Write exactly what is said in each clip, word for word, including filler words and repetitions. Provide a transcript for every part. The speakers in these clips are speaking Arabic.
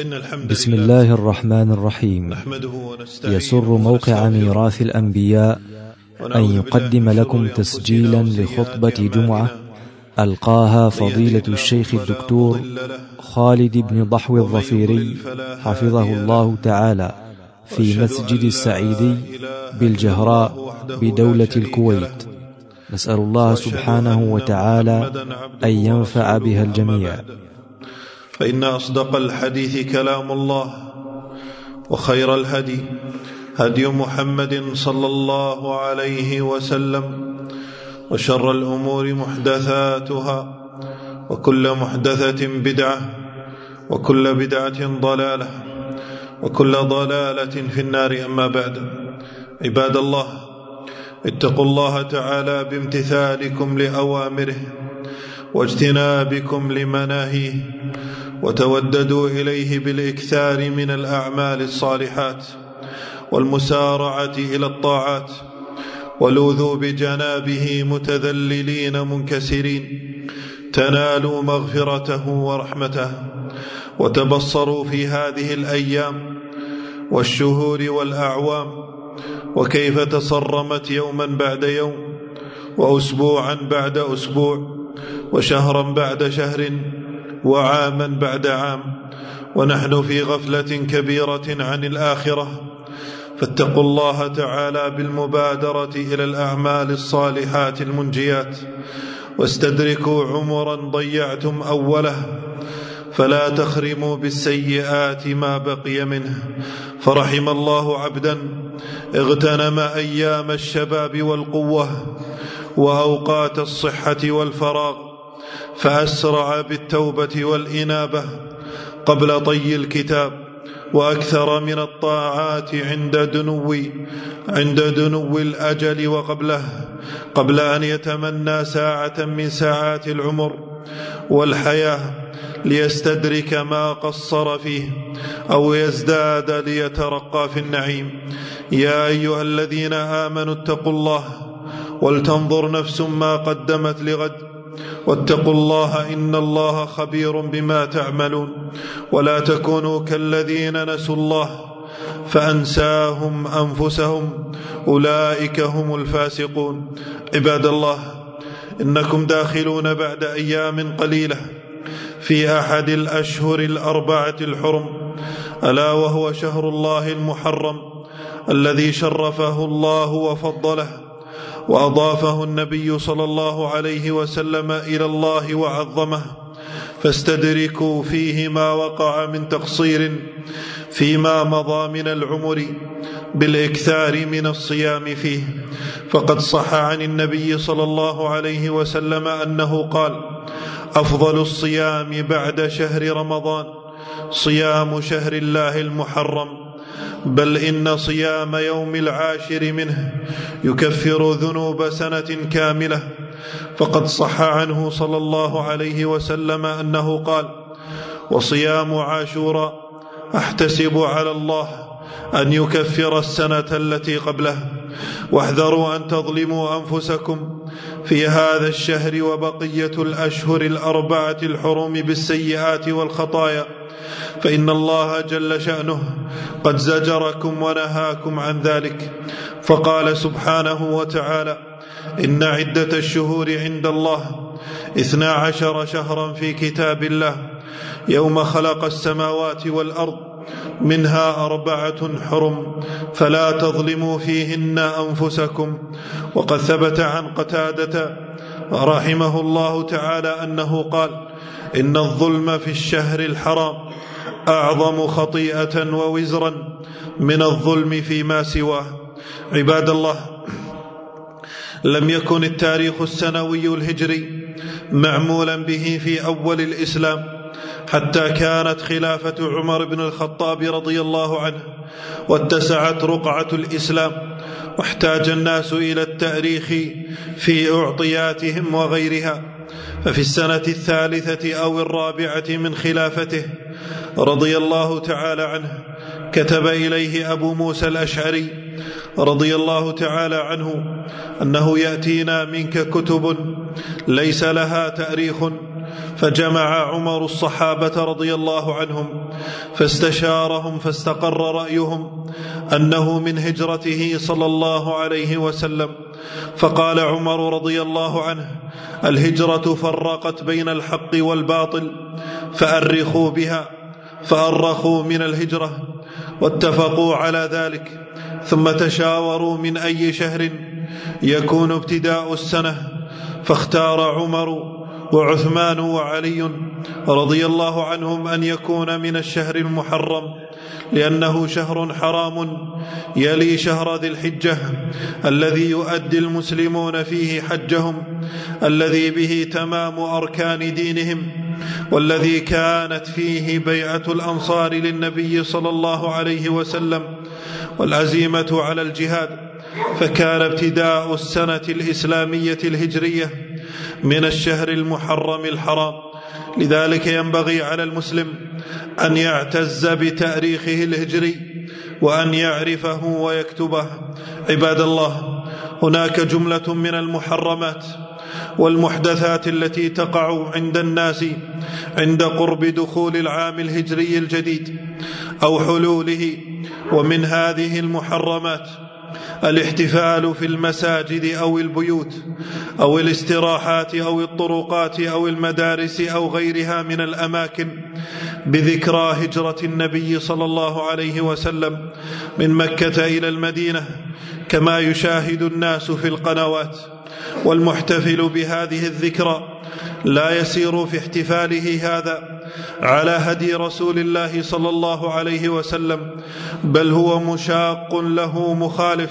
بسم الله الرحمن الرحيم. يسر موقع ميراث الأنبياء أن يقدم لكم تسجيلا لخطبة جمعة ألقاها فضيلة الشيخ الدكتور خالد بن ضحو الظفيري حفظه الله تعالى في مسجد السعيدي بالجهراء بدولة الكويت. نسأل الله سبحانه وتعالى أن ينفع بها الجميع. فإن أصدق الحديث كلام الله، وخير الهدي هدي محمد صلى الله عليه وسلم، وشر الأمور محدثاتها، وكل محدثة بدعة، وكل بدعة ضلالة، وكل ضلالة في النار. أما بعد، عباد الله، اتقوا الله تعالى بامتثالكم لأوامره واجتنابكم لمناهيه، وتوددوا إليه بالإكثار من الأعمال الصالحات والمسارعة إلى الطاعات، ولوذوا بجنابه متذللين منكسرين تنالوا مغفرته ورحمته. وتبصروا في هذه الأيام والشهور والأعوام وكيف تصرمت يوما بعد يوم، وأسبوعا بعد أسبوع، وشهرا بعد شهر، وعاما بعد عام، ونحن في غفلة كبيرة عن الآخرة. فاتقوا الله تعالى بالمبادرة إلى الأعمال الصالحات المنجيات، واستدركوا عمرا ضيعتم أوله، فلا تخرموا بالسيئات ما بقي منه. فرحم الله عبدا اغتنم أيام الشباب والقوة وأوقات الصحة والفراغ، فأسرع بالتوبة والإنابة قبل طي الكتاب، وأكثر من الطاعات عند دنو عند دنو الأجل وقبله، قبل أن يتمنى ساعة من ساعات العمر والحياة ليستدرك ما قصر فيه أو يزداد ليترقى في النعيم. يا أيها الذين آمنوا اتقوا الله ولتنظر نفس ما قدمت لغد، واتقوا الله إن الله خبير بما تعملون. ولا تكونوا كالذين نسوا الله فأنساهم أنفسهم أولئك هم الفاسقون. عباد الله، إنكم داخلون بعد أيام قليلة في أحد الأشهر الأربعة الحرم، ألا وهو شهر الله المحرم الذي شرفه الله وفضله، وأضافه النبي صلى الله عليه وسلم إلى الله وعظمه. فاستدركوا فيه ما وقع من تقصير فيما مضى من العمر بالإكثار من الصيام فيه. فقد صح عن النبي صلى الله عليه وسلم أنه قال: أفضل الصيام بعد شهر رمضان صيام شهر الله المحرم، بل إن صيام يوم العاشر منه يكفر ذنوب سنة كاملة. فقد صح عنه صلى الله عليه وسلم أنه قال: وصيام عاشوراء أحتسب على الله أن يكفر السنة التي قبله. واحذروا أن تظلموا أنفسكم في هذا الشهر وبقية الأشهر الأربعة الحرم بالسيئات والخطايا، فإن الله جل شأنه قد زجركم ونهاكم عن ذلك. فقال سبحانه وتعالى: إن عدة الشهور عند الله اثنا عشر شهرا في كتاب الله يوم خلق السماوات والأرض منها أربعة حرم فلا تظلموا فيهن أنفسكم. وقد ثبت عن قتادة رحمه الله تعالى أنه قال: إن الظلم في الشهر الحرام أعظم خطيئة ووزرا من الظلم فيما سواه. عباد الله، لم يكن التاريخ السنوي الهجري معمولا به في أول الإسلام حتى كانت خلافة عمر بن الخطاب رضي الله عنه واتسعت رقعة الإسلام، واحتاج الناس إلى التأريخ في أعطياتهم وغيرها. ففي السنة الثالثة أو الرابعة من خلافته رضي الله تعالى عنه كتب إليه أبو موسى الأشعري رضي الله تعالى عنه أنه يأتينا منك كتب ليس لها تأريخ فجمع عمر الصحابة رضي الله عنهم فاستشارهم فاستقر رأيهم أنه من هجرته صلى الله عليه وسلم. فقال عمر رضي الله عنه: الهجرة فرقت بين الحق والباطل فأرخوا بها، فأرخوا من الهجرة واتفقوا على ذلك، ثم تشاوروا من أي شهر يكون ابتداء السنة، فاختار عمر وعثمان وعلي رضي الله عنهم أن يكون من الشهر المحرم، لأنه شهر حرام يلي شهر ذي الحجة الذي يؤدي المسلمون فيه حجهم، الذي به تمام أركان دينهم، والذي كانت فيه بيعة الأنصار للنبي صلى الله عليه وسلم والعزيمة على الجهاد. فكان ابتداء السنة الإسلامية الهجرية من الشهر المحرم الحرام. لذلك ينبغي على المسلم أن يعتز بتاريخه الهجري وأن يعرفه ويكتبه. عباد الله، هناك جملة من المحرمات والمحدثات التي تقع عند الناس عند قرب دخول العام الهجري الجديد أو حلوله، ومن هذه المحرمات الاحتفال في المساجد أو البيوت أو الاستراحات أو الطرقات أو المدارس أو غيرها من الأماكن بذكرى هجرة النبي صلى الله عليه وسلم من مكة إلى المدينة كما يشاهد الناس في القنوات. والمحتفل بهذه الذكرى لا يسير في احتفاله هذا على هدي رسول الله صلى الله عليه وسلم، بل هو مشاق له مخالف،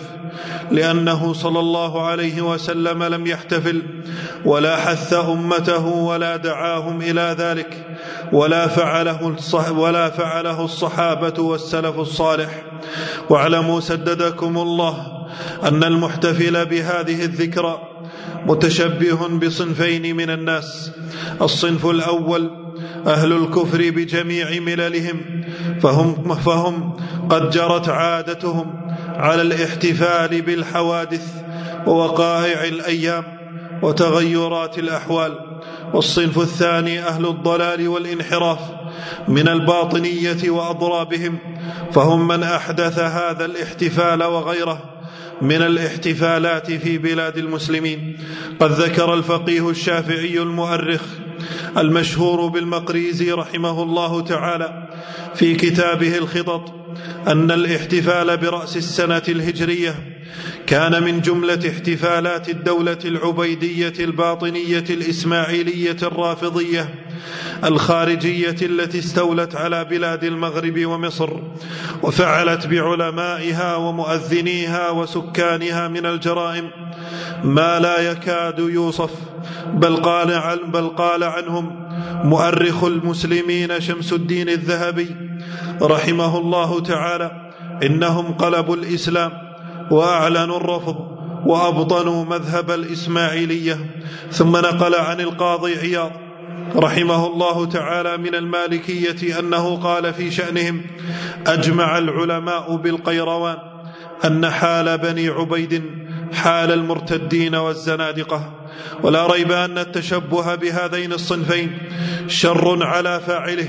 لأنه صلى الله عليه وسلم لم يحتفل ولا حث أمته ولا دعاهم إلى ذلك ولا فعله, ولا فعله الصحابة والسلف الصالح. واعلموا سددكم الله أن المحتفل بهذه الذكرى متشبه بصنفين من الناس. الصنف الأول أهل الكفر بجميع مللهم، فهم, فهم قد جرت عادتهم على الاحتفال بالحوادث ووقائع الأيام وتغيرات الأحوال. والصنف الثاني أهل الضلال والانحراف من الباطنية وأضرابهم، فهم من أحدث هذا الاحتفال وغيره من الاحتفالات في بلاد المسلمين. قد ذكر الفقيه الشافعي المؤرخ المشهور بالمقريزي رحمه الله تعالى في كتابه الخطط أن الاحتفال برأس السنة الهجرية كان من جملة احتفالات الدولة العبيدية الباطنية الإسماعيلية الرافضية الخارجية التي استولت على بلاد المغرب ومصر، وفعلت بعلمائها ومؤذنيها وسكانها من الجرائم ما لا يكاد يوصف. بل قال, عن بل قال عنهم مؤرخ المسلمين شمس الدين الذهبي رحمه الله تعالى: إنهم قلبوا الإسلام وأعلنوا الرفض وأبطنوا مذهب الإسماعيلية. ثم نقل عن القاضي عياض رحمه الله تعالى من المالكية أنه قال في شأنهم: أجمع العلماء بالقيروان أن حال بني عبيد حال المرتدين والزنادقة. ولا ريب أن التشبه بهذين الصنفين شر على فاعله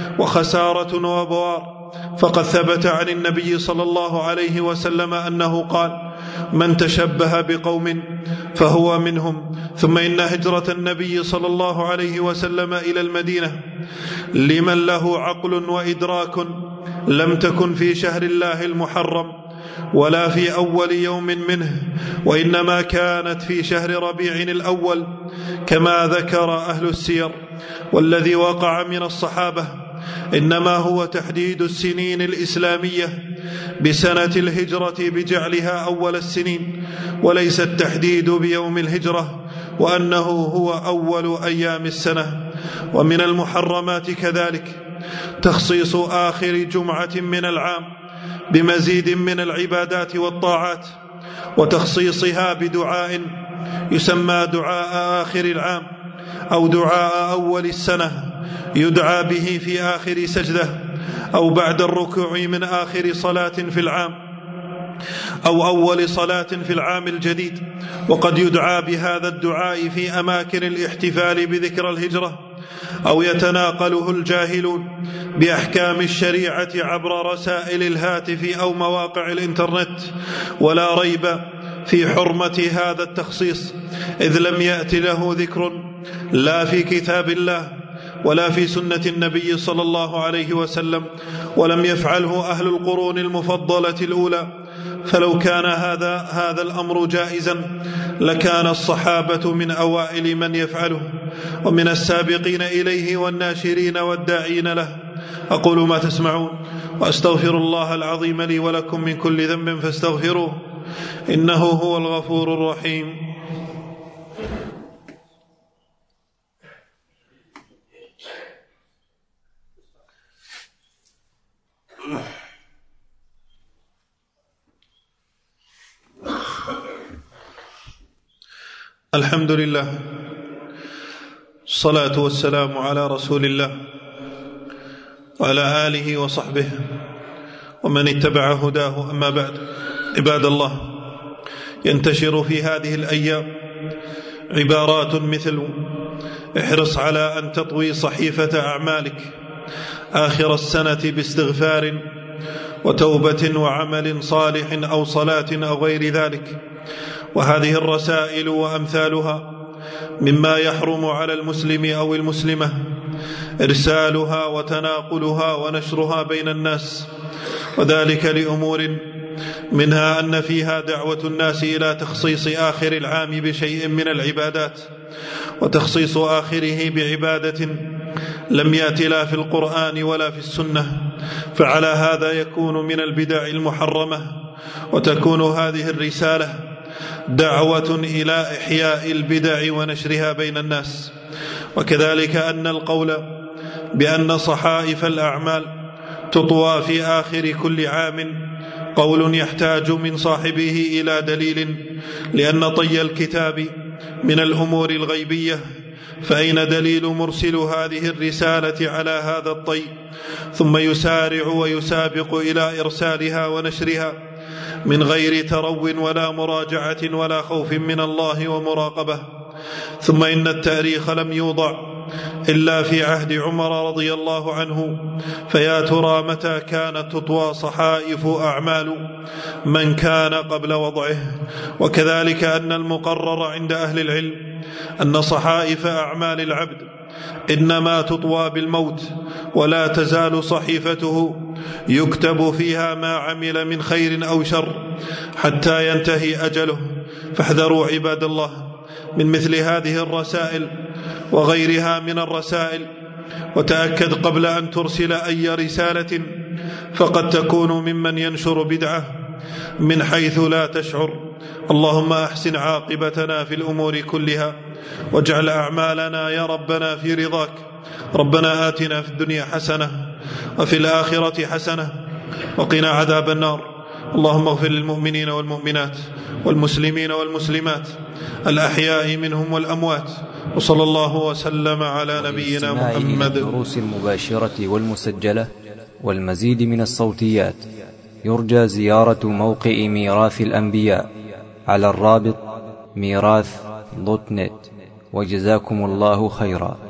وخسارة وبوار، فقد ثبت عن النبي صلى الله عليه وسلم أنه قال: من تشبه بقوم فهو منهم. ثم إن هجرة النبي صلى الله عليه وسلم إلى المدينة لمن له عقل وإدراك لم تكن في شهر الله المحرم ولا في أول يوم منه، وإنما كانت في شهر ربيع الأول كما ذكر أهل السير. والذي وقع من الصحابة إنما هو تحديد السنين الإسلامية بسنة الهجرة بجعلها أول السنين، وليس التحديد بيوم الهجرة وأنه هو أول أيام السنة. ومن المحرمات كذلك تخصيص آخر جمعة من العام بمزيد من العبادات والطاعات، وتخصيصها بدعاء يسمى دعاء آخر العام أو دعاء أول السنة يدعى به في آخر سجدة أو بعد الركوع من آخر صلاة في العام أو أول صلاة في العام الجديد. وقد يدعى بهذا الدعاء في أماكن الاحتفال بذكرى الهجرة أو يتناقله الجاهلون بأحكام الشريعة عبر رسائل الهاتف أو مواقع الإنترنت، ولا ريب في حرمة هذا التخصيص، إذ لم يأت له ذكر لا في كتاب الله ولا في سنة النبي صلى الله عليه وسلم، ولم يفعله أهل القرون المفضلة الأولى. فلو كان هذا هذا الأمر جائزا لكان الصحابة من أوائل من يفعله، ومن السابقين إليه والناشرين والداعين له. أقول ما تسمعون، وأستغفر الله العظيم لي ولكم من كل ذنب فاستغفروه، إنه هو الغفور الرحيم. الحمد لله، الصلاة والسلام على رسول الله وعلى آله وصحبه ومن اتبع هداه. أما بعد، عباد الله، ينتشر في هذه الأيام عبارات مثل: احرص على أن تطوي صحيفة أعمالك آخر السنة باستغفار وتوبة وعمل صالح أو صلاة أو غير ذلك. وهذه الرسائل وأمثالها مما يحرم على المسلم أو المسلمة إرسالها وتناقلها ونشرها بين الناس، وذلك لأمور منها أن فيها دعوة الناس إلى تخصيص آخر العام بشيء من العبادات، وتخصيص آخره بعبادة لم يأت لا في القرآن ولا في السنة، فعلى هذا يكون من البدع المحرمة. وتكون هذه الرسالة دعوة إلى إحياء البدع ونشرها بين الناس. وكذلك أن القول بأن صحائف الأعمال تطوى في آخر كل عام قول يحتاج من صاحبه إلى دليل، لأن طي الكتاب من الأمور الغيبية، فأين دليل مرسل هذه الرسالة على هذا الطي ثم يسارع ويسابق إلى إرسالها ونشرها من غير ترو ولا مراجعة ولا خوف من الله ومراقبة؟ ثم إن التاريخ لم يوضع إلا في عهد عمر رضي الله عنه، فيا ترى متى كانت تطوى صحائف أعمال من كان قبل وضعه؟ وكذلك أن المقرر عند أهل العلم أن صحائف أعمال العبد إنما تطوى بالموت، ولا تزال صحيفته يكتب فيها ما عمل من خير أو شر حتى ينتهي أجله. فاحذروا عباد الله من مثل هذه الرسائل وغيرها من الرسائل، وتأكد قبل أن ترسل أي رسالة، فقد تكون ممن ينشر بدعة من حيث لا تشعر. اللهم أحسن عاقبتنا في الأمور كلها، واجعل أعمالنا يا ربنا في رضاك. ربنا آتنا في الدنيا حسنة وفي الآخرة حسنة وقنا عذاب النار. اللهم اغفر للمؤمنين والمؤمنات والمسلمين والمسلمات الأحياء منهم والأموات، وصلى الله وسلم على نبينا محمد. الدروس المباشرة والمسجلة والمزيد من الصوتيات يرجى زيارة موقع ميراث الأنبياء على الرابط ميراث دوت نت. وجزاكم الله خيرا.